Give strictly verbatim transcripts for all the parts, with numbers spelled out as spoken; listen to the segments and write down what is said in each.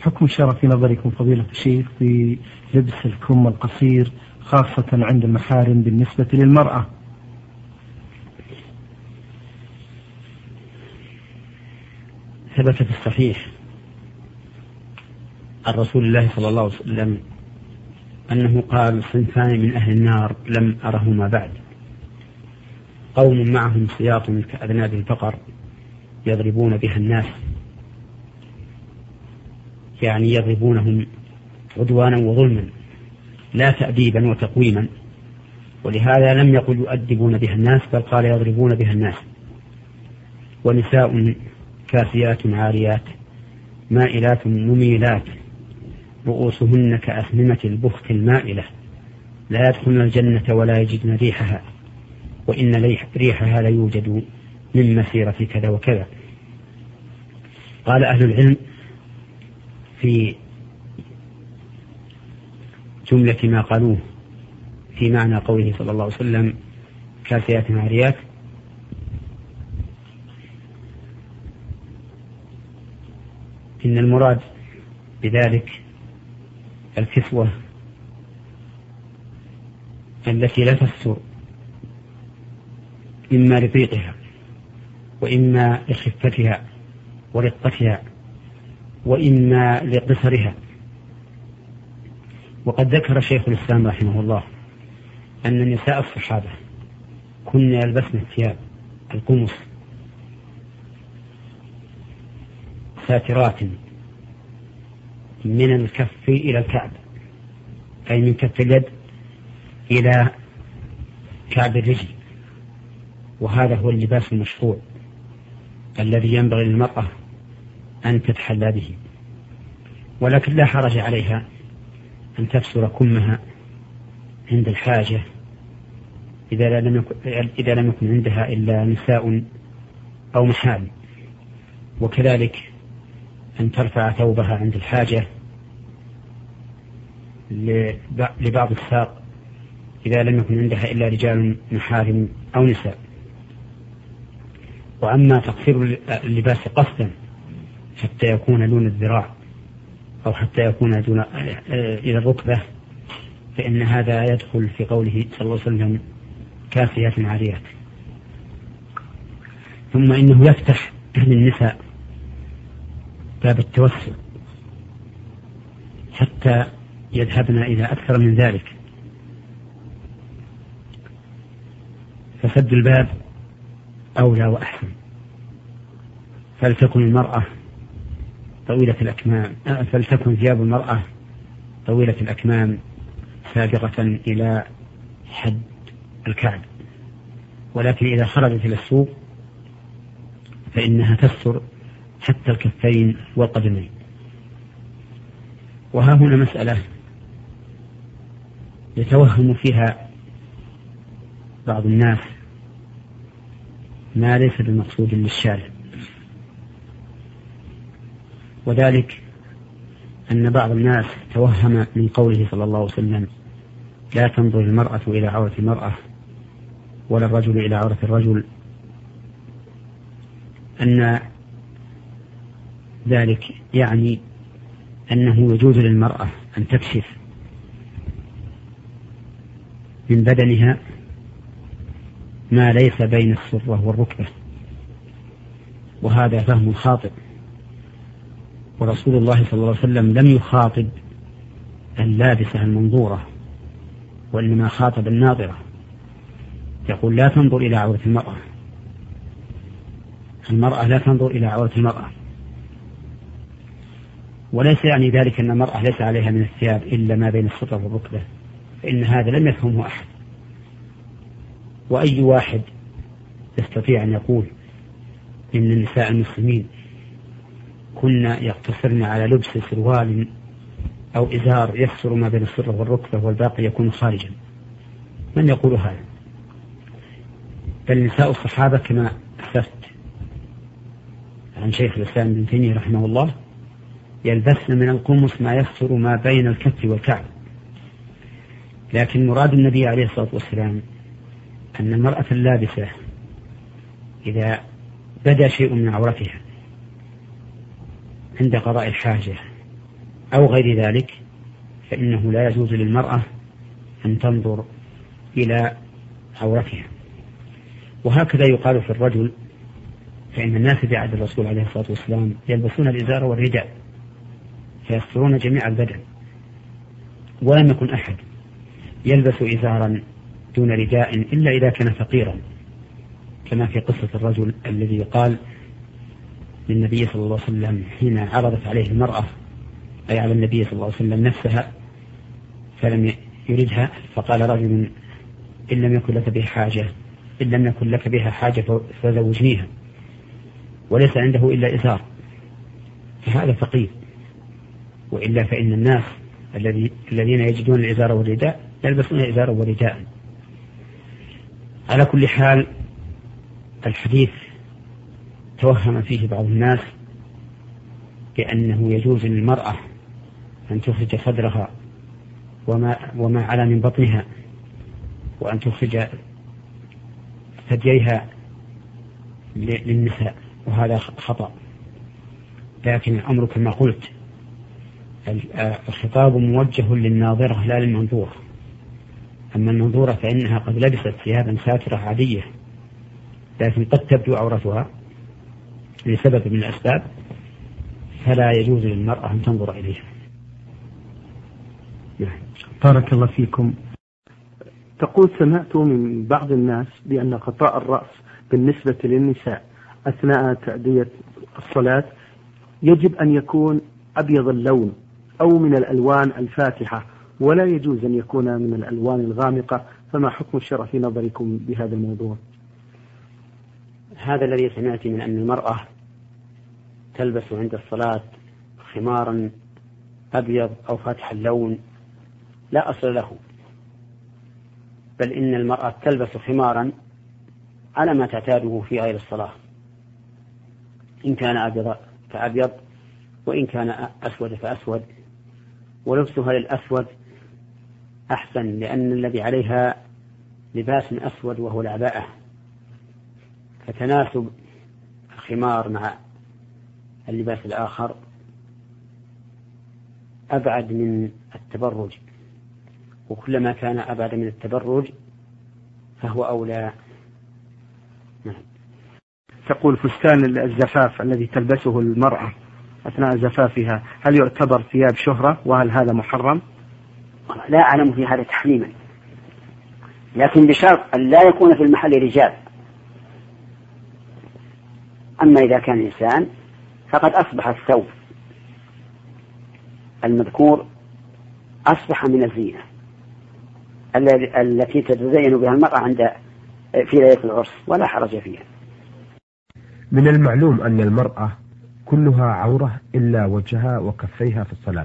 حكم الشرع في نظركم فضيلة الشيخ في لبس الكم القصير خاصة عند المحارم بالنسبة للمرأة؟ ثبت في الصحيح عن رسول الله صلى الله عليه وسلم أنه قال: صنفان من أهل النار لم أرهما بعد، قوم معهم سياط كأذناب البقر يضربون بها الناس، يعني يضربونهم عدوانا وظلما لا تأديبا وتقويما، ولهذا لم يقل يؤدبون بها الناس بل قال يضربون بها الناس. ونساء كاسيات عاريات مائلات مميلات رؤوسهن كأسنمة البخت المائلة لا يدخلن الجنة ولا يجدن ريحها وإن ريحها ليوجد من مسيرة كذا وكذا. قال أهل العلم في جملة ما قالوه في معنى قوله صلى الله عليه وسلم كاسيات عاريات: إن المراد بذلك الكسوة التي لا تستر إما لضيقها وإما لخفتها ورقتها وإما لقصرها. وقد ذكر شيخ الإسلام رحمه الله أن نساء الصحابة كن يلبسن الثياب القمص ساترات من الكف إلى الكعب، أي من كف اليد إلى كعب الرجل، وهذا هو اللباس المشروع الذي ينبغي للمرأة أن تتحلى به. ولكن لا حرج عليها أن تكسر كمها عند الحاجة إذا لم يكن, إذا لم يكن عندها إلا نساء أو محارم، وكذلك أن ترفع ثوبها عند الحاجة لبعض الساق إذا لم يكن عندها إلا رجال محارم أو نساء. وأما تقصير اللباس قصدا حتى يكون دون الذراع أو حتى يكون دون إلى الركبة فإن هذا يدخل في قوله صلى الله عليه وسلم كاسيات عاريات. ثم إنه يفتح للنساء باب التوسع حتى يذهبن إلى أكثر من ذلك، فسد الباب أولى وأحسن. فلتكن المرأة طويلة الأكمام فلتكن ثياب المرأة طويلة الأكمام سابقة إلى حد الكعب، ولكن إذا خرجت إلى السوق فإنها تستر حتى الكفين والقدمين. وها هنا مسألة يتوهم فيها بعض الناس ما ليس بمقصود للشارع، وذلك أن بعض الناس توهم من قوله صلى الله عليه وسلم لا تنظر المرأة إلى عورة المرأة ولا الرجل إلى عورة الرجل أن ذلك يعني أنه يجوز للمرأة أن تكشف من بدنها ما ليس بين السرة والركبة، وهذا فهم خاطئ. ورسول الله صلى الله عليه وسلم لم يخاطب اللابسة المنظورة وإنما خاطب الناظرة، يقول لا تنظر إلى عورة المرأة، المرأة لا تنظر إلى عورة المرأة. وليس يعني ذلك أن المرأة ليس عليها من الثياب إلا ما بين السرة والركبة، فإن هذا لم يفهمه أحد. وأي واحد يستطيع أن يقول إن النساء المسلمين كنا يقتصرن على لبس سروال أو إزار يستر ما بين السرة والركبة والباقي يكون خارجا؟ من يقول هذا؟ بل نساء الصحابة كما أسفت عن شيخ الإسلام ابن تيمية رحمه الله يلبسن من القمص ما يستر ما بين الكف والكعب. لكن مراد النبي عليه الصلاة والسلام أن المرأة اللابسة إذا بدا شيء من عورتها عند قضاء الحاجة أو غير ذلك فإنه لا يجوز للمرأة أن تنظر إلى عورتها. وهكذا يقال في الرجل، فإن الناس في عهد الرسول عليه الصلاة والسلام يلبسون الإزار والرداء فيسترون جميع البدن، ولم يكن أحد يلبس إزارا دون رداء إلا إذا كان فقيرا، كما في قصة الرجل الذي قال للنبي صلى الله عليه وسلم حين عرضت عليه المرأة أي على النبي صلى الله عليه وسلم نفسها فلم يردها، فقال رجل إن لم يكن لك بها حاجة إن لم يكن لك بها حاجة فزوجنيها، وليس عنده إلا إزار، فهذا فقير. وإلا فإن الناس الذين يجدون الإزار والرداء يلبسون الإزار والرداء. على كل حال الحديث توهم فيه بعض الناس بأنه يجوز للمرأة أن تخرج صدرها وما, وما على من بطنها، وأن تخرج ثدييها للنساء، وهذا خطأ. لكن الأمر كما قلت الخطاب موجه للناظرة لا للمنظور. أما المنظورة فإنها قد لبست ثيابا ساترة عادية لكن قد تبدو عورتها لسبب من الأسباب، فلا يجوز للمرأة أن تنظر إليها. بارك الله فيكم. تقول سمعت من بعض الناس بأن غطاء الرأس بالنسبة للنساء أثناء تأدية الصلاة يجب أن يكون أبيض اللون أو من الألوان الفاتحة، ولا يجوز أن يكون من الألوان الغامقة، فما حكم الشرع في نظركم بهذا الموضوع؟ هذا الذي سمعت من أن المرأة تلبس عند الصلاة خمارا أبيض أو فاتح اللون لا أصل له، بل إن المرأة تلبس خمارا على ما تعتاده في غير الصلاة، إن كان أبيض فأبيض وإن كان أسود فأسود، ولبسها للأسود أحسن، لأن الذي عليها لباس أسود وهو العباءة، فتناسب الخمار مع اللباس الآخر أبعد من التبرج، وكلما كان أبعد من التبرج فهو أولى. نعم. تقول فستان الزفاف الذي تلبسه المرأة أثناء زفافها هل يعتبر ثياب شهرة، وهل هذا محرم؟ لا أعلم في هذا تحريما، لكن بشرط أن لا يكون في المحل رجال. أما إذا كان إنسان فقد أصبح الثوب المذكور أصبح من الزينة التي تتزين بها المرأة عند في ليلة العرس، ولا حرج فيها. من المعلوم أن المرأة كلها عورة إلا وجهها وكفيها في الصلاة.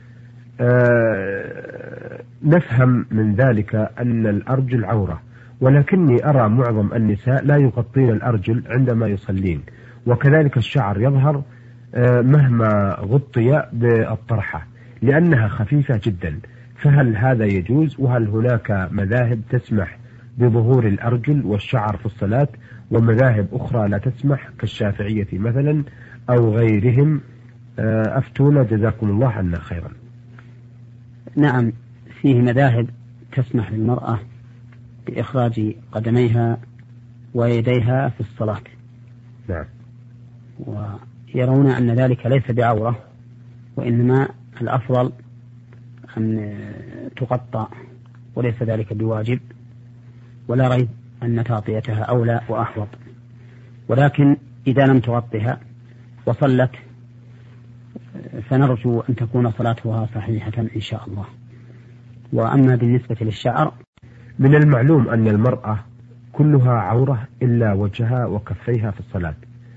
أه نفهم من ذلك أن الأرجل عورة، ولكني أرى معظم النساء لا يغطين الأرجل عندما يصلين، وكذلك الشعر يظهر أه مهما غطي بالطرحة لأنها خفيفة جدا. فهل هذا يجوز؟ وهل هناك مذاهب تسمح بظهور الأرجل والشعر في الصلاة ومذاهب أخرى لا تسمح كالشافعية مثلا أو غيرهم؟ أفتونا جزاكم الله عنا خيرا. نعم، فيه مذاهب تسمح للمرأة بإخراج قدميها ويديها في الصلاة. نعم. ويرون أن ذلك ليس بعورة، وإنما الأفضل أن تغطى، وليس ذلك بواجب، ولا ريب أن تغطيتها أولى وأحوط. ولكن إذا لم تغطها وصلت فنرجو أن تكون صلاتها صحيحة إن شاء الله. وأما بالنسبة للشعر، من المعلوم أن المرأة كلها عورة إلا وجهها وكفيها في الصلاة.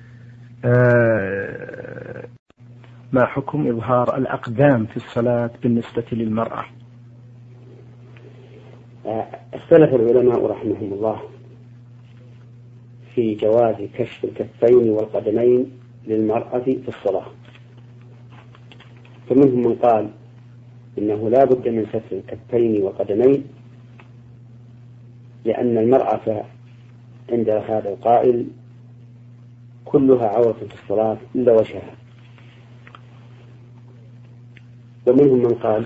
أه ما حكم إظهار الأقدام في الصلاة بالنسبة للمرأة؟ اختلف العلماء رحمهم الله في جواز كشف الكفين والقدمين للمرأة في الصلاة، فمنهم من قال إنه لا بد من ستر الكفين والقدمين، لأن المرأة عند هذا القائل كلها عورة في الصلاة إلا وجهها. ومنهم من قال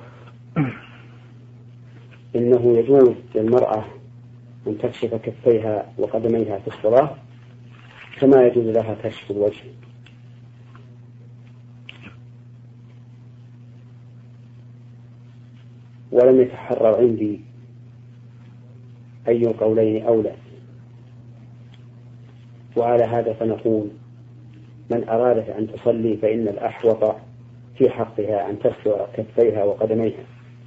إنه يجوز للمرأة أن تكشف كفيها وقدميها في الصلاة كما يجوز لها كشف الوجه. ولم يتحرر عندي أي القولين أولى، وعلى هذا فنقول من أرادت أن تصلي فإن الأحوط في حقها أن تستر كفيها وقدميها،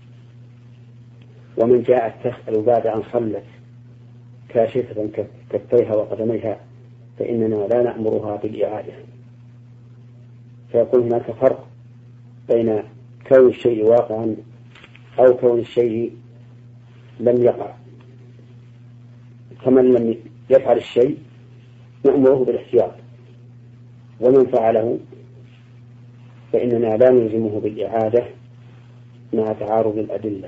ومن جاءت تسأل بعد أن صلت كاشفة كفيها وقدميها فإننا لا نأمرها بالإعادة. فيكون هناك فرق بين كون الشيء واقعا أو كون الشيء لم يقع. فمن لم يفعل الشيء نأمره بالاحتياط، ومن فعله فإننا لا نلزمه بالإعادة مع تعارض الأدلة.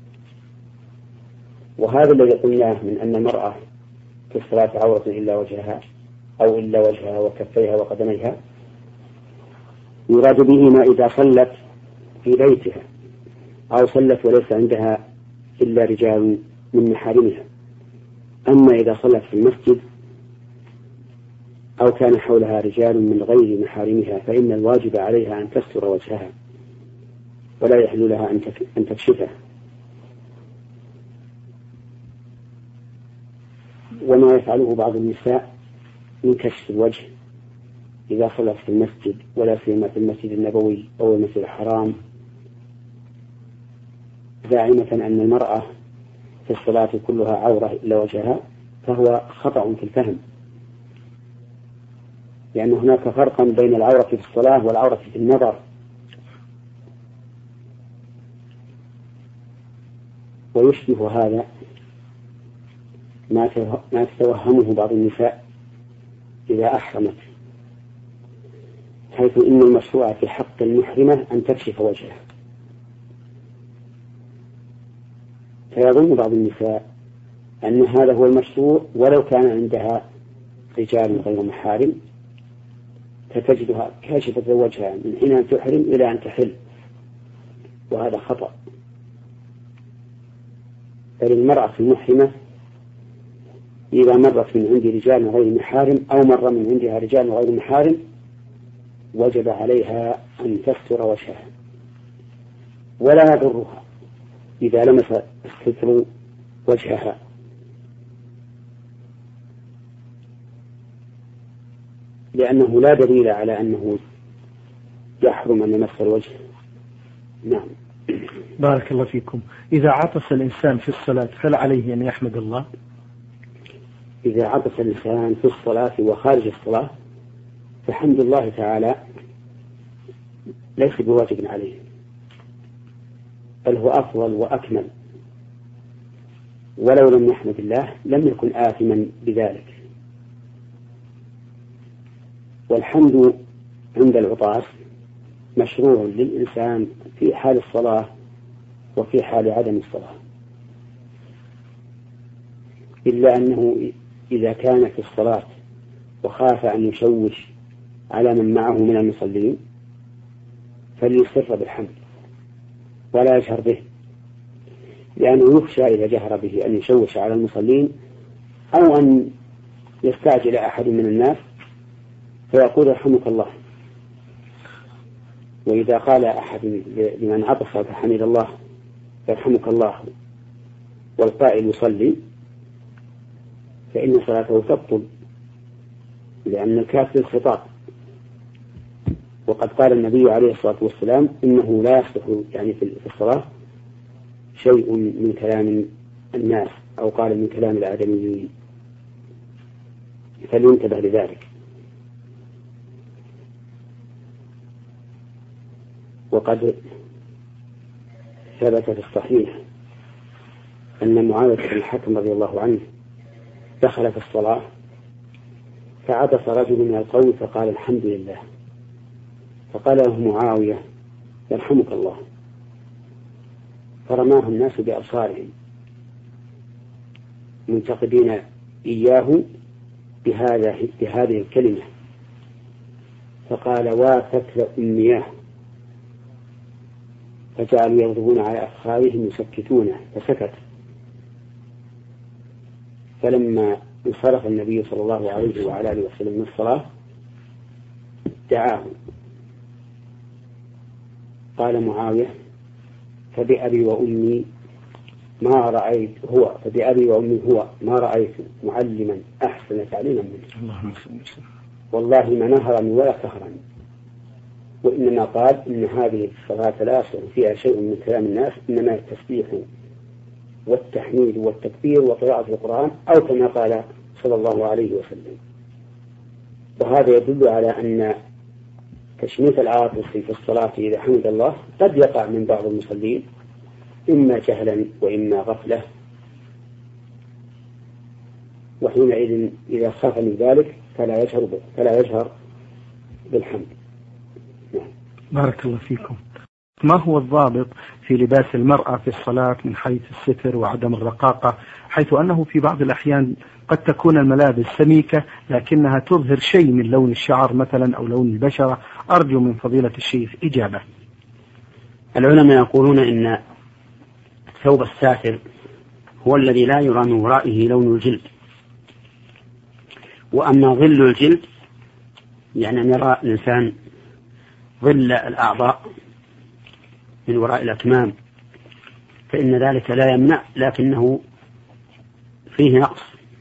وهذا الذي قلناه من أن المرأة في الصلاة عورة إلا وجهها أو إلا وجهها وكفيها وقدميها يراد به ما إذا صلت في بيتها أو صلت وليس عندها إلا رجال من محارمها. أما إذا صلت في المسجد أو كان حولها رجال من غير محارمها فإن الواجب عليها أن تستر وجهها ولا يحل لها أن تكشفه. وما يفعله بعض النساء من كشف الوجه إذا صلت في المسجد ولا سيما في المسجد النبوي أو المسجد الحرام زاعمة أن المرأة في الصلاة كلها عورة إلا وجهها، فهو خطأ في الفهم، لأن هناك فرقا بين العورة في الصلاة والعورة في النظر. ويشبه هذا ما تتوهمه بعض النساء إذا أحرمت، حيث إن المشروع في حق المحرمة أن تكشف وجهها، فيظن بعض النساء أن هذا هو المشروع ولو كان عندها رجال غير محارم، فتجدها كاشفة وجهها من حين أن تحرم إلى أن تحل، وهذا خطأ. بل المرأة المحرمة إذا مرت من عند رجال غير محارم أو مر من عندها رجال غير محارم وجب عليها أن تستر وجهها، ولا يضرها إذا لمس الستر وجهها، لأنه لا دليل على أنه يحرم أن يمس الوجه. نعم. بارك الله فيكم. إذا عطس الإنسان في الصلاة هل عليه أن يحمد الله؟ إذا عطس الإنسان في الصلاة وخارج الصلاة فحمد الله تعالى ليس بواجب عليه، بل هو أفضل وأكمل، ولو لم يحمد الله لم يكن آثما بذلك. والحمد عند العطاس مشروع للإنسان في حال الصلاة وفي حال عدم الصلاة، إلا أنه إذا كان في الصلاة وخاف أن يشوش على من معه من المصلين فليسر بالحمد ولا يجهر به، لأنه يخشى إذا جهر به أن يشوش على المصلين أو أن يستعجل أحد من الناس فيقول رحمك الله. وإذا قال أحد لمن عطس فحمد الله يرحمك الله والقائل يصلي فإن صلاته تبطل، لأن الكاف للخطاب، وقد قال النبي عليه الصلاة والسلام إنه لا يصلح يعني في الصلاة شيء من كلام الناس، أو قال من كلام الآدميين، فلينتبه لذلك. وقد ثبت في الصحيح أن معاوية بن الحكم رضي الله عنه دخل في الصلاة فعطس رجل من القوم فقال الحمد لله، فقال له معاوية يرحمك الله، فرماه الناس بأبصارهم منتقدين إياه بهذا بهذه الكلمة، فقال واتك أمياه، فجعلوا يضربون على أفخاذهم يسكتونه فسكت. فلما انصرف النبي صلى الله عليه وعلى آله وسلم من الصلاة دعاه، قال معاوية فبأبي وأمي ما رأيت هو فبأبي وأمي هو ما رأيت معلما أحسن تعليما منه، والله ما نهرني ولا كهرني، وإنما قال إن هذه الصلاة لا يصح فيها شيء من كلام الناس، إنما التسبيح والتحميد والتكبير وقراءة القرآن، أو كما قال صلى الله عليه وسلم. وهذا يدل على أن تشميت العاطس في الصلاة إذا حمد الله قد يقع من بعض المصلين إما جهلا وإما غفلة، وحينئذ إذا خاف من ذلك فلا يجهر فلا يجهر بالحمد. بارك الله فيكم. ما هو الضابط في لباس المرأة في الصلاة من حيث الستر وعدم الرقاقة، حيث أنه في بعض الأحيان قد تكون الملابس سميكة لكنها تظهر شيء من لون الشعر مثلا أو لون البشرة؟ أرجو من فضيلة الشيخ إجابة. العلماء يقولون إن الثوب الساتر هو الذي لا يرى من ورائه لون الجلد، وأما ظل الجلد يعني أن يرى الإنسان ظل الأعضاء من وراء الأكمام فإن ذلك لا يمنع، لكنه فيه نقص.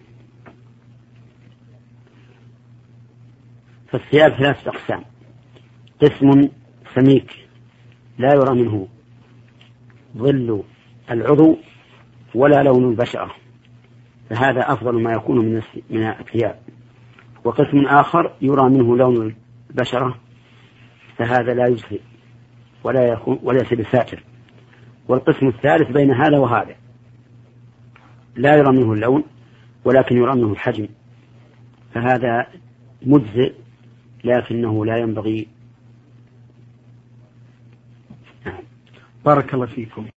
فالثياب ثلاثة أقسام: قسم سميك لا يرى منه ظل العضو ولا لون البشرة، فهذا أفضل ما يكون من من الثياب. وقسم آخر يرى منه لون البشرة، فهذا لا يجزي ولا يكون وليس بساتر. والقسم الثالث بين هذا وهذا، لا يرى منه اللون ولكن يرى منه الحجم، فهذا مجزئ لكنه لا ينبغي. بارك الله فيكم.